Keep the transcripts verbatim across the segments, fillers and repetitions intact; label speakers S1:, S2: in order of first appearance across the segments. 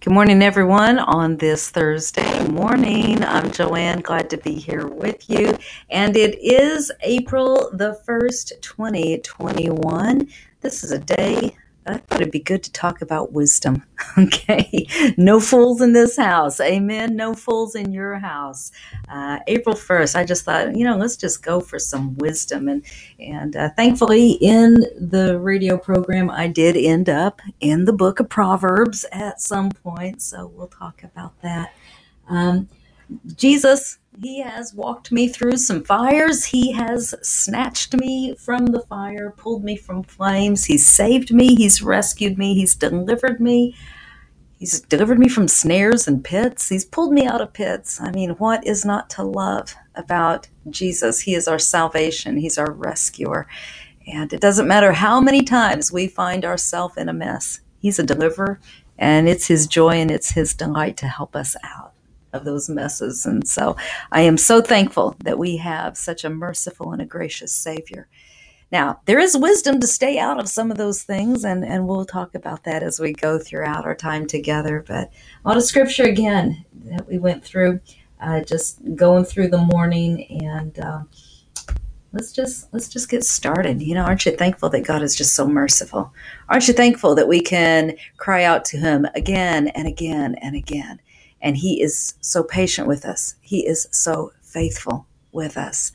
S1: Good morning, everyone, on this Thursday morning. I'm Joanne, glad to be here with you. And it is April the first, twenty twenty-one. This is a day I thought it'd be good to talk about wisdom. Okay, no fools in this house. Amen. No fools in your house. Uh, April first, I just thought, you know, let's just go for some wisdom. And and uh, thankfully, in the radio program, I did end up in the book of Proverbs at some point. So we'll talk about that. Um, Jesus, he has walked me through some fires. He has snatched me from the fire, pulled me from flames. He's saved me. He's rescued me. He's delivered me. He's delivered me from snares and pits. He's pulled me out of pits. I mean, what is not to love about Jesus? He is our salvation. He's our rescuer. And it doesn't matter how many times we find ourselves in a mess. He's a deliverer, and it's his joy and it's his delight to help us out of those messes. And so I am so thankful that we have such a merciful and a gracious Savior. Now, there is wisdom to stay out of some of those things, and, and we'll talk about that as we go throughout our time together. But a lot of scripture, again, that we went through, uh, just going through the morning, and uh, let's just let's just get started. You know, aren't you thankful that God is just so merciful? Aren't you thankful that we can cry out to him again and again and again? And he is so patient with us. He is so faithful with us.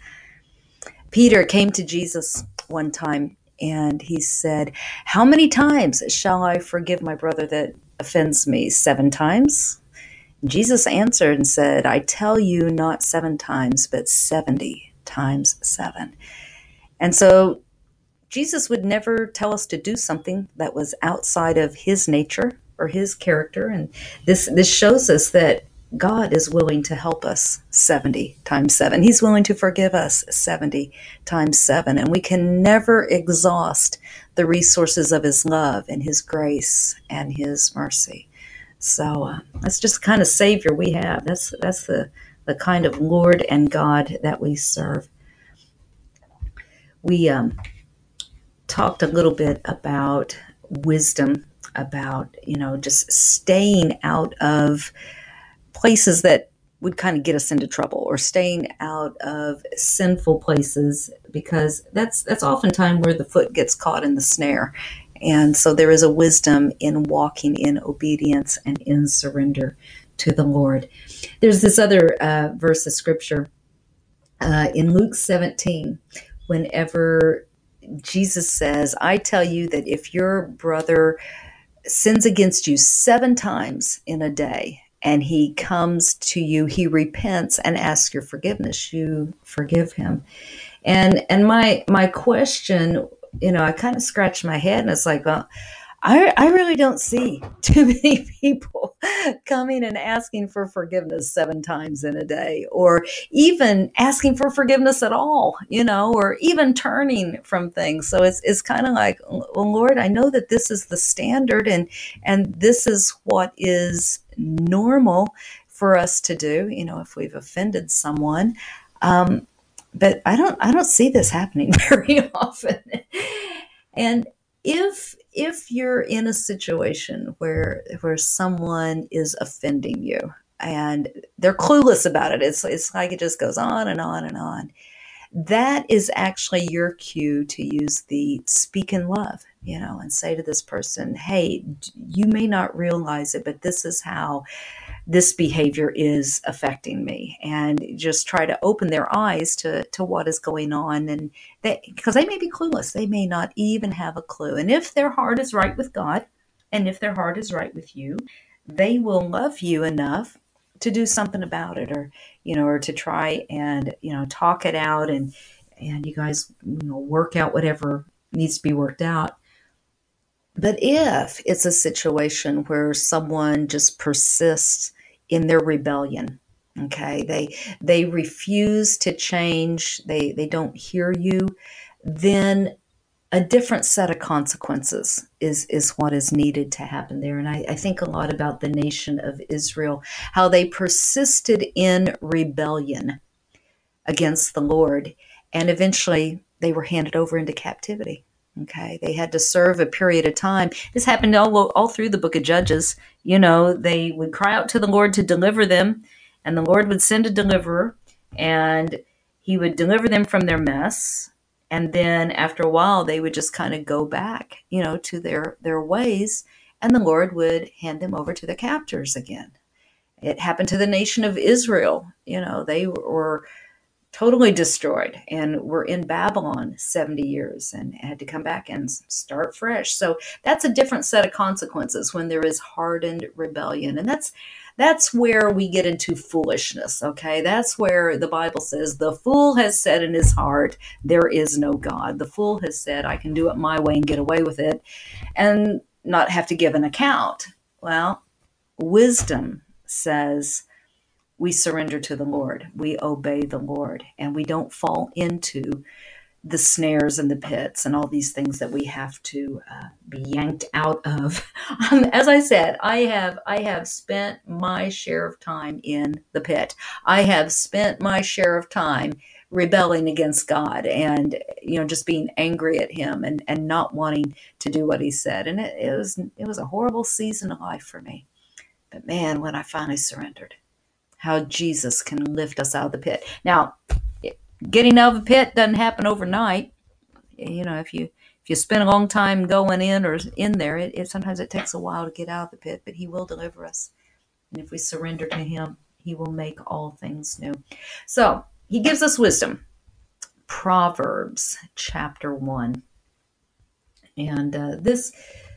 S1: Peter came to Jesus one time and he said, "How many times shall I forgive my brother that offends me? Seven times?" Jesus answered and said, "I tell you, not seven times, but seventy times seven." And so Jesus would never tell us to do something that was outside of his nature or his character. And this, this shows us that God is willing to help us seventy times seven. He's willing to forgive us seventy times seven. And we can never exhaust the resources of his love and his grace and his mercy. So uh, that's just the kind of Savior we have. That's that's the, the kind of Lord and God that we serve. We um, talked a little bit about wisdom, about, you know, just staying out of places that would kind of get us into trouble, or staying out of sinful places, because that's that's oftentimes where the foot gets caught in the snare. And so there is a wisdom in walking in obedience and in surrender to the Lord. There's this other uh, verse of scripture uh, in Luke seventeen, whenever Jesus says, "I tell you that if your brother sins against you seven times in a day, and he comes to you, he repents and asks your forgiveness, you forgive him." And and my my question, you know, I kind of scratched my head, and it's like, well, I, I really don't see too many people coming and asking for forgiveness seven times in a day, or even asking for forgiveness at all, you know, or even turning from things. So it's it's kind of like, well, Lord, I know that this is the standard, and and this is what is normal for us to do, you know, if we've offended someone. Um, but I don't I don't see this happening very often. And if if you're in a situation where where someone is offending you and they're clueless about it, it's it's like it just goes on and on and on, that is actually your cue to use the speak in love, you know, and say to this person, "Hey, you may not realize it, but this is how this behavior is affecting me," and just try to open their eyes to to what is going on. And they, because they may be clueless, they may not even have a clue. And if their heart is right with God, and if their heart is right with you, they will love you enough to do something about it, or you know, or to try and, you know, talk it out, and and you guys, you know, work out whatever needs to be worked out. But if it's a situation where someone just persists in their rebellion, okay, they they refuse to change, they they don't hear you, then a different set of consequences is is what is needed to happen there. And I, I think a lot about the nation of Israel, how they persisted in rebellion against the Lord, and eventually they were handed over into captivity. Okay, they had to serve a period of time. This happened all, all through the book of Judges. You know, they would cry out to the Lord to deliver them, and the Lord would send a deliverer, and he would deliver them from their mess. And then after a while, they would just kind of go back, you know, to their, their ways, and the Lord would hand them over to the captors again. It happened to the nation of Israel. You know, they were totally destroyed and were in Babylon seventy years and had to come back and start fresh. So that's a different set of consequences when there is hardened rebellion. And that's that's where we get into foolishness, okay? That's where the Bible says the fool has said in his heart, there is no God. The fool has said, I can do it my way and get away with it and not have to give an account. Well, wisdom says, we surrender to the Lord. We obey the Lord, and we don't fall into the snares and the pits and all these things that we have to uh, be yanked out of. Um, as I said, I have I have spent my share of time in the pit. I have spent my share of time rebelling against God and you know just being angry at Him and and not wanting to do what He said. And it, it was it was a horrible season of life for me. But man, when I finally surrendered, how Jesus can lift us out of the pit. Now, getting out of the pit doesn't happen overnight. You know, if you if you spend a long time going in or in there, it, it sometimes it takes a while to get out of the pit, but He will deliver us. And if we surrender to Him, He will make all things new. So He gives us wisdom. Proverbs chapter one, and uh, this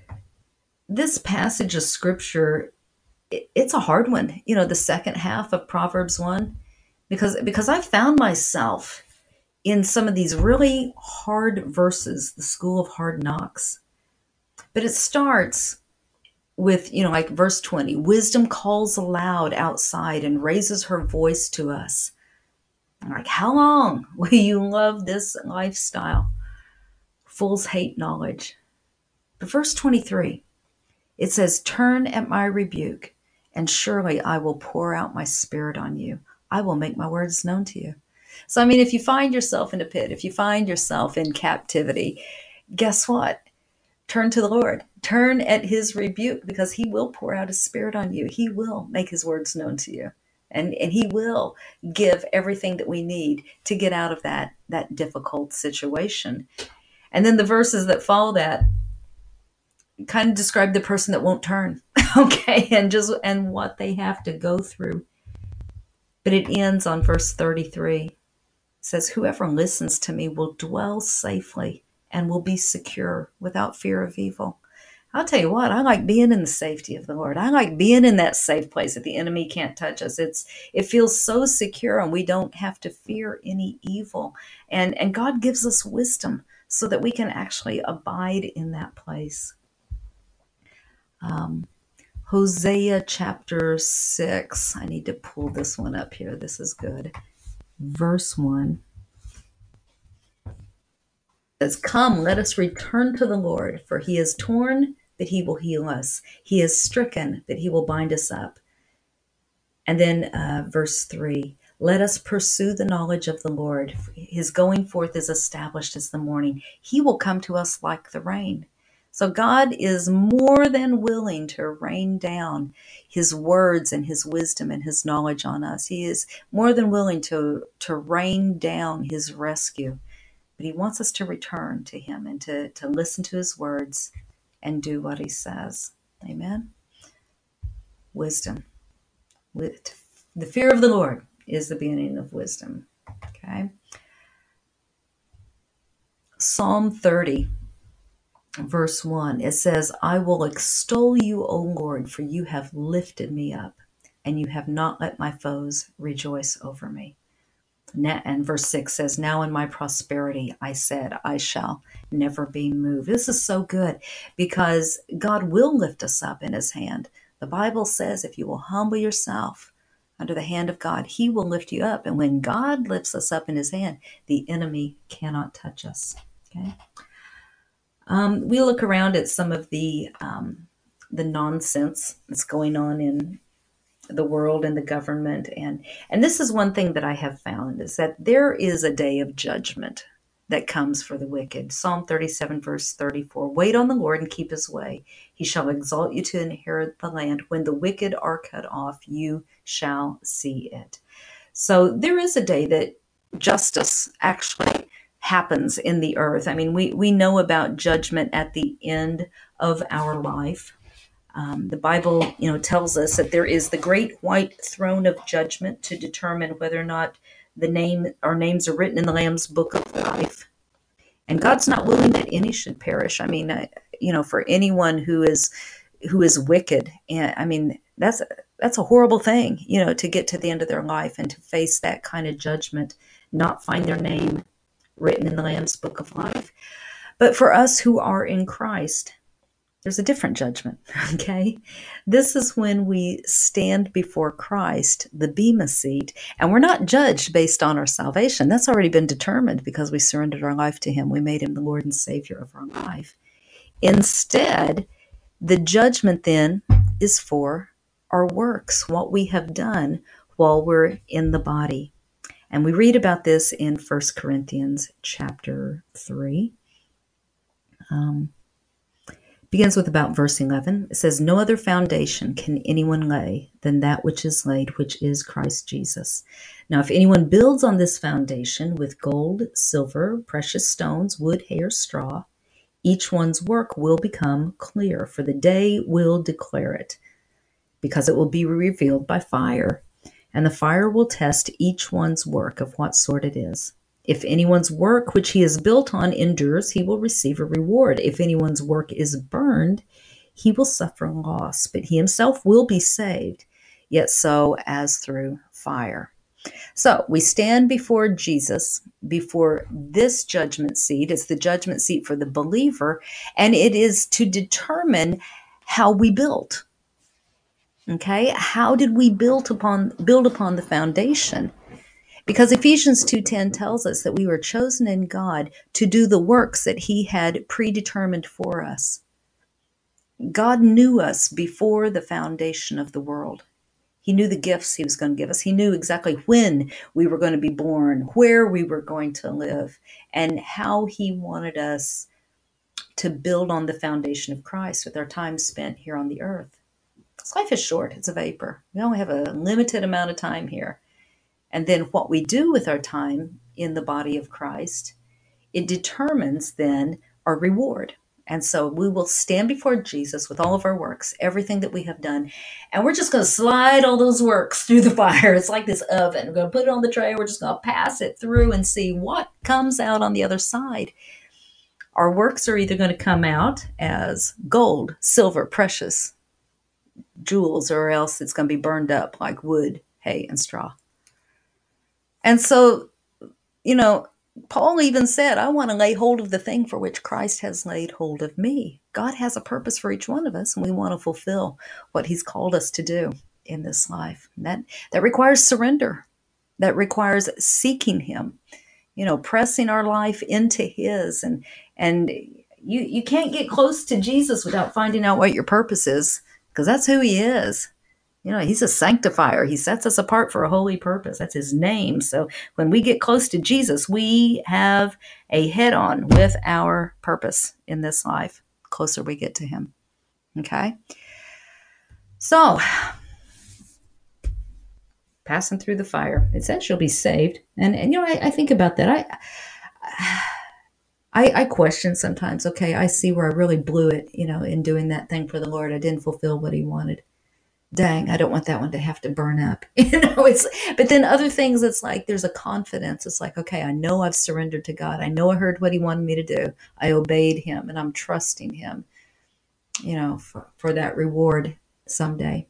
S1: this passage of scripture, it, it's a hard one. You know, the second half of Proverbs one, because because I found myself in some of these really hard verses, the school of hard knocks. But it starts with, you know, like verse twenty, wisdom calls aloud outside and raises her voice to us. I'm like, how long will you love this lifestyle? Fools hate knowledge. But verse twenty-three, it says, turn at my rebuke, and surely I will pour out my spirit on you. I will make my words known to you. So, I mean, if you find yourself in a pit, if you find yourself in captivity, guess what? Turn to the Lord. Turn at His rebuke because He will pour out His spirit on you. He will make His words known to you. And, and He will give everything that we need to get out of that, that difficult situation. And then the verses that follow that kind of describe the person that won't turn, okay, and just and what they have to go through. But it ends on verse thirty-three. It says, whoever listens to me will dwell safely and will be secure without fear of evil. I'll tell you what, I like being in the safety of the Lord. I like being in that safe place that the enemy can't touch us. It's it feels so secure and we don't have to fear any evil. And and God gives us wisdom so that we can actually abide in that place. Um, Hosea chapter six. I need to pull this one up here. This is good. Verse one says, come, let us return to the Lord, for He is torn, but He will heal us. He is stricken, but He will bind us up. And then uh, verse three, let us pursue the knowledge of the Lord. His going forth is established as the morning. He will come to us like the rain. So God is more than willing to rain down His words and His wisdom and His knowledge on us. He is more than willing to, to rain down His rescue. But He wants us to return to Him and to, to listen to His words and do what He says. Amen? Wisdom. The fear of the Lord is the beginning of wisdom. Okay? Psalm thirty. Verse one, it says, I will extol you, O Lord, for you have lifted me up, and you have not let my foes rejoice over me. And verse six says, now in my prosperity I said, I shall never be moved. This is so good because God will lift us up in His hand. The Bible says if you will humble yourself under the hand of God, He will lift you up. And when God lifts us up in His hand, the enemy cannot touch us. Okay. Um, we look around at some of the um, the nonsense that's going on in the world and the government, and and this is one thing that I have found is that there is a day of judgment that comes for the wicked. Psalm thirty-seven, verse thirty-four. Wait on the Lord and keep his way. He shall exalt you to inherit the land. When the wicked are cut off, you shall see it. So there is a day that justice actually happens in the earth. I mean, we, we know about judgment at the end of our life. Um, the Bible, you know, tells us that there is the great white throne of judgment to determine whether or not the name our names are written in the Lamb's book of life. And God's not willing that any should perish. I mean, uh, you know, for anyone who is who is wicked, and I mean, that's that's a horrible thing, you know, to get to the end of their life and to face that kind of judgment, not find their name written in the Lamb's book of life. But for us who are in Christ, there's a different judgment, okay? This is when we stand before Christ, the Bema seat, and we're not judged based on our salvation. That's already been determined because we surrendered our life to him. We made him the Lord and Savior of our life. Instead, the judgment then is for our works, what we have done while we're in the body. And we read about this in First Corinthians chapter three. Um, begins with about verse eleven. It says, no other foundation can anyone lay than that which is laid, which is Christ Jesus. Now, if anyone builds on this foundation with gold, silver, precious stones, wood, hay, or straw, each one's work will become clear, for the day will declare it, because it will be revealed by fire, and the fire will test each one's work of what sort it is. If anyone's work which he has built on endures, he will receive a reward. If anyone's work is burned, he will suffer loss, but he himself will be saved, yet so as through fire. So we stand before Jesus, before this judgment seat. It's the judgment seat for the believer, and it is to determine how we built. Okay, how did we build upon build upon the foundation? Because Ephesians two ten tells us that we were chosen in God to do the works that he had predetermined for us. God knew us before the foundation of the world. He knew the gifts he was going to give us. He knew exactly when we were going to be born, where we were going to live, and how he wanted us to build on the foundation of Christ with our time spent here on the earth. This life is short. It's a vapor. We only have a limited amount of time here. And then what we do with our time in the body of Christ, it determines then our reward. And so we will stand before Jesus with all of our works, everything that we have done, and we're just going to slide all those works through the fire. It's like this oven. We're going to put it on the tray. We're just going to pass it through and see what comes out on the other side. Our works are either going to come out as gold, silver, precious jewels, or else it's going to be burned up like wood, hay, and straw. And so, you know, Paul even said, I want to lay hold of the thing for which Christ has laid hold of me. God has a purpose for each one of us, and we want to fulfill what he's called us to do in this life. And that, that requires surrender. That requires seeking him, you know, pressing our life into his. And and you, you can't get close to Jesus without finding out what your purpose is, because that's who he is. You know, he's a sanctifier. He sets us apart for a holy purpose. That's his name. So when we get close to Jesus, we have a head-on with our purpose in this life. The closer we get to him. Okay? So, passing through the fire. It says you'll be saved. And, and you know, I, I think about that. I, I I question sometimes, okay, I see where I really blew it, you know, in doing that thing for the Lord. I didn't fulfill what he wanted. Dang, I don't want that one to have to burn up. You know, it's, but then other things, it's like there's a confidence. It's like, okay, I know I've surrendered to God. I know I heard what he wanted me to do. I obeyed him, and I'm trusting him, you know, for, for that reward someday.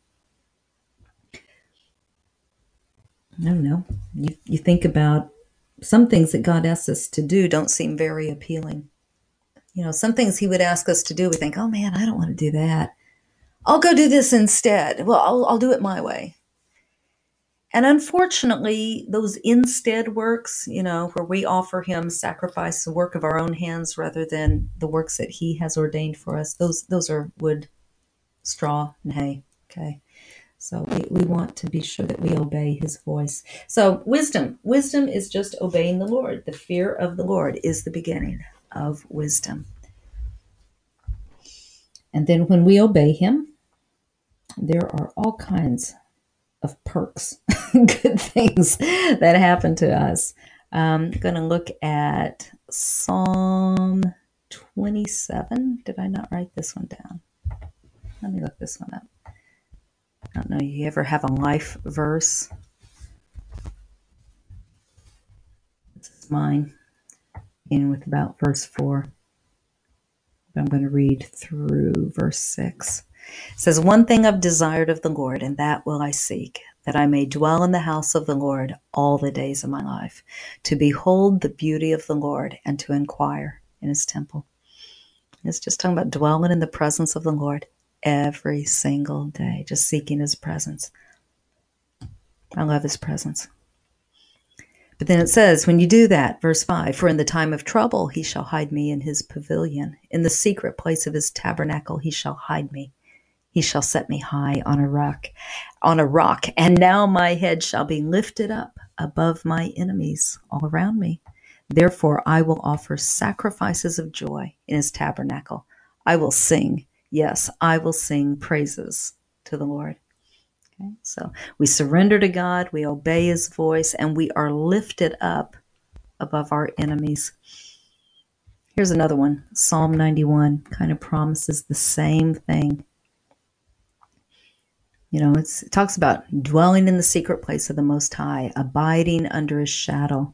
S1: I don't know. You, you think about some things that God asks us to do don't seem very appealing. You know, some things he would ask us to do, we think, oh man, I don't want to do that. I'll go do this instead. Well, I'll, I'll do it my way. And unfortunately, those instead works, you know, where we offer him sacrifice, the work of our own hands rather than the works that he has ordained for us, those those are wood, straw, and hay. Okay. So we, we want to be sure that we obey his voice. So wisdom. Wisdom is just obeying the Lord. The fear of the Lord is the beginning of wisdom. And then when we obey him, there are all kinds of perks, good things that happen to us. I'm going to look at Psalm twenty-seven. Did I not write this one down? Let me look this one up. I don't know. You ever have a life verse? This is mine, in with about verse four. But I'm going to read through verse six. It says, "One thing I've desired of the Lord, and that will I seek, that I may dwell in the house of the Lord all the days of my life, to behold the beauty of the Lord and to inquire in his temple." It's just talking about dwelling in the presence of the Lord every single day, just seeking his presence. I love his presence. But then it says, when you do that, verse five, "For in the time of trouble he shall hide me in his pavilion. In the secret place of his tabernacle he shall hide me. He shall set me high on a rock, on a rock, and now my head shall be lifted up above my enemies all around me. Therefore I will offer sacrifices of joy in his tabernacle. I will sing, yes, I will sing praises to the Lord." Okay, so we surrender to God, we obey his voice, and we are lifted up above our enemies. Here's another one. Psalm ninety-one kind of promises the same thing. You know, it's, it talks about dwelling in the secret place of the Most High, abiding under his shadow.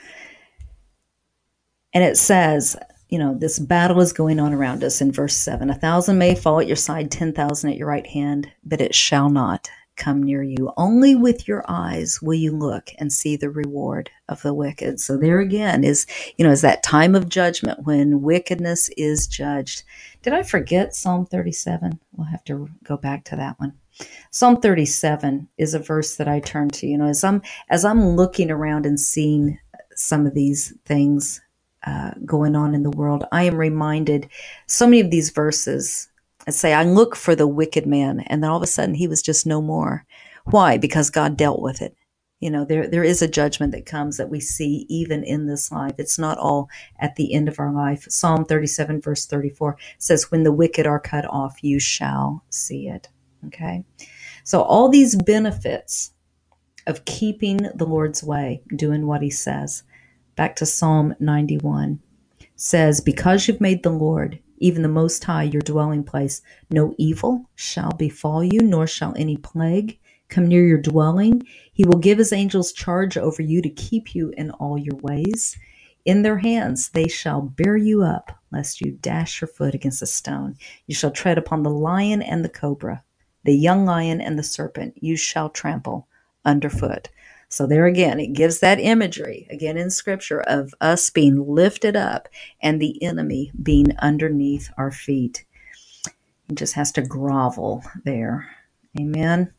S1: And it says, you know, this battle is going on around us in verse seven. "A thousand may fall at your side, ten thousand at your right hand, but it shall not come near you. Only with your eyes will you look and see the reward of the wicked." So there again is, you know, is that time of judgment when wickedness is judged. Did I forget Psalm thirty-seven? We'll have to go back to that one. Psalm thirty-seven is a verse that I turn to, you know, as I'm as I'm looking around and seeing some of these things uh, going on in the world. I am reminded so many of these verses. I say, I look for the wicked man, and then all of a sudden he was just no more. Why? Because God dealt with it. You know, there there is a judgment that comes that we see even in this life. It's not all at the end of our life. Psalm thirty-seven, verse thirty-four says, "When the wicked are cut off, you shall see it." Okay, so all these benefits of keeping the Lord's way, doing what he says. Back to Psalm ninety-one says, "Because you've made the Lord, even the Most High, your dwelling place, no evil shall befall you, nor shall any plague come near your dwelling. He will give his angels charge over you to keep you in all your ways. In their hands they shall bear you up, lest you dash your foot against a stone. You shall tread upon the lion and the cobra, the young lion and the serpent you shall trample underfoot." So there again, it gives that imagery, again in Scripture, of us being lifted up and the enemy being underneath our feet. He just has to grovel there. Amen.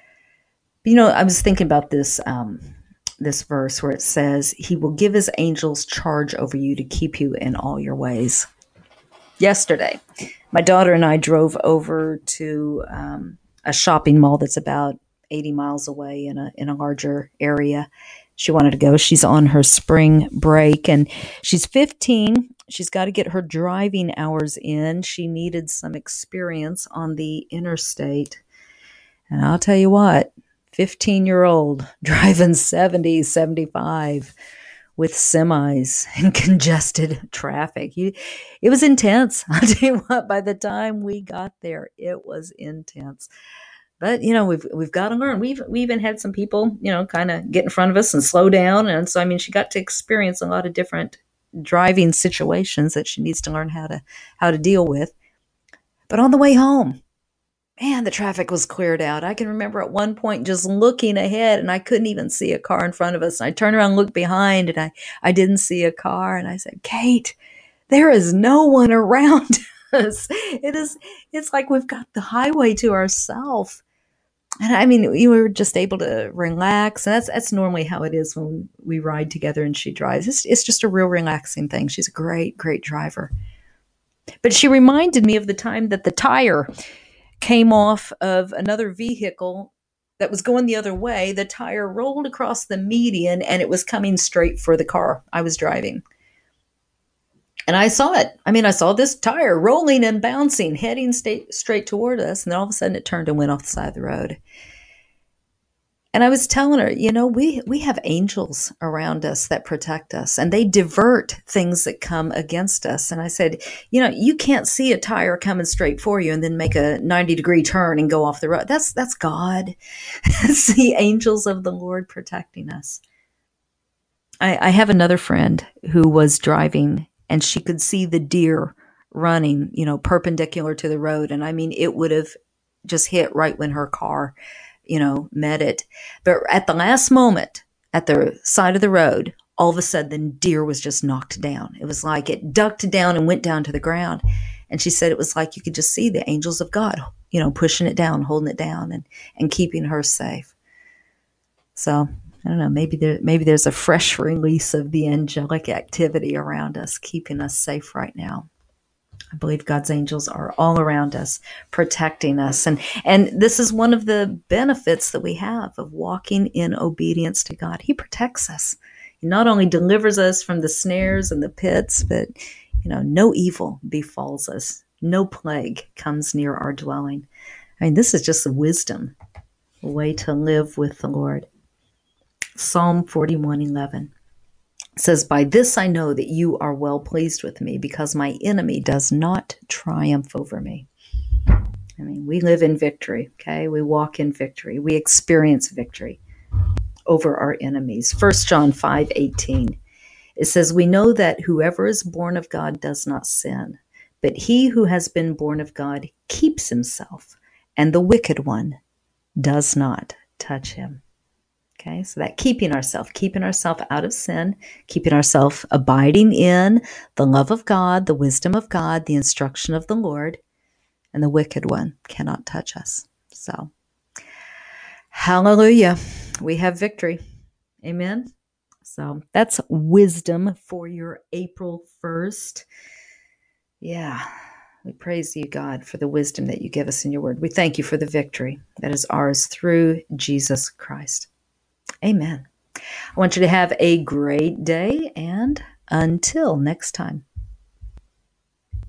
S1: You know, I was thinking about this um, this verse where it says, "He will give his angels charge over you to keep you in all your ways." Yesterday, my daughter and I drove over to um, a shopping mall that's about eighty miles away in a in a larger area. She wanted to go. She's on her spring break, and she's fifteen. She's got to get her driving hours in. She needed some experience on the interstate. And I'll tell you what, fifteen-year-old driving seventy, seventy-five with semis and congested traffic. You, it was intense. I'll tell you what, by the time we got there, it was intense. But, you know, we've we've got to learn. We've we even had some people, you know, kind of get in front of us and slow down. And so, I mean, she got to experience a lot of different driving situations that she needs to learn how to how to deal with. But on the way home, man, the traffic was cleared out. I can remember at one point just looking ahead, and I couldn't even see a car in front of us. And I turned around and looked behind, and I, I didn't see a car. And I said, "Kate, there is no one around us. It is, it's like we've got the highway to ourselves." And I mean, we were just able to relax. And that's that's normally how it is when we ride together and she drives. It's, it's just a real relaxing thing. She's a great, great driver. But she reminded me of the time that the tire came off of another vehicle that was going the other way. The tire rolled across the median and it was coming straight for the car I was driving. And I saw it. I mean, I saw this tire rolling and bouncing, heading straight, straight toward us. And then all of a sudden it turned and went off the side of the road. And I was telling her, you know, we, we have angels around us that protect us, and they divert things that come against us. And I said, you know, you can't see a tire coming straight for you and then make a ninety degree turn and go off the road. That's, that's God. It's the angels of the Lord protecting us. I, I have another friend who was driving, and she could see the deer running, you know, perpendicular to the road. And I mean, it would have just hit right when her car, you know, met it. But at the last moment, at the side of the road, all of a sudden, the deer was just knocked down. It was like it ducked down and went down to the ground. And she said it was like you could just see the angels of God, you know, pushing it down, holding it down, and, and keeping her safe. So I don't know, maybe there, maybe there's a fresh release of the angelic activity around us, keeping us safe right now. I believe God's angels are all around us, protecting us. And, and this is one of the benefits that we have of walking in obedience to God. He protects us. He not only delivers us from the snares and the pits, but, you know, no evil befalls us. No plague comes near our dwelling. I mean, this is just a wisdom, a way to live with the Lord. Psalm forty-one eleven. Says, by this I know that you are well pleased with me, because my enemy does not triumph over me. I mean, we live in victory, okay? We walk in victory. We experience victory over our enemies. First John five eighteen. It says, we know that whoever is born of God does not sin, but he who has been born of God keeps himself, and the wicked one does not touch him. Okay, so that keeping ourselves, keeping ourselves out of sin, keeping ourselves abiding in the love of God, the wisdom of God, the instruction of the Lord, and the wicked one cannot touch us. So, hallelujah, we have victory. Amen. So that's wisdom for your April first. Yeah, we praise you, God, for the wisdom that you give us in your word. We thank you for the victory that is ours through Jesus Christ. Amen. I want you to have a great day, and until next time.